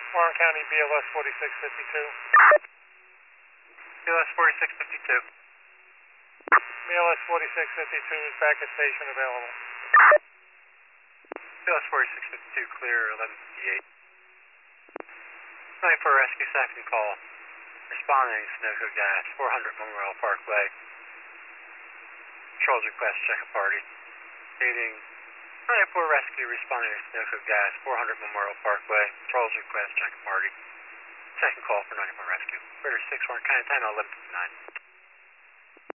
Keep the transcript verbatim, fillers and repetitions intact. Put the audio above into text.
Warren County B L S forty-six fifty-two. B L S forty-six fifty-two. B L S forty-six fifty-two is back at station available. B L S forty-six fifty-two, clear eleven fifty-eight. twenty-four rescue second call. Responding Sunoco Gas, four hundred Memorial Parkway. Controls request, check a party. Stating twenty-four rescue responding to Sunoco Gas, four hundred Memorial Parkway. Controls request, check a party. Second call for ninety-four rescue. Operator six, Warren County, time eleven fifty-nine.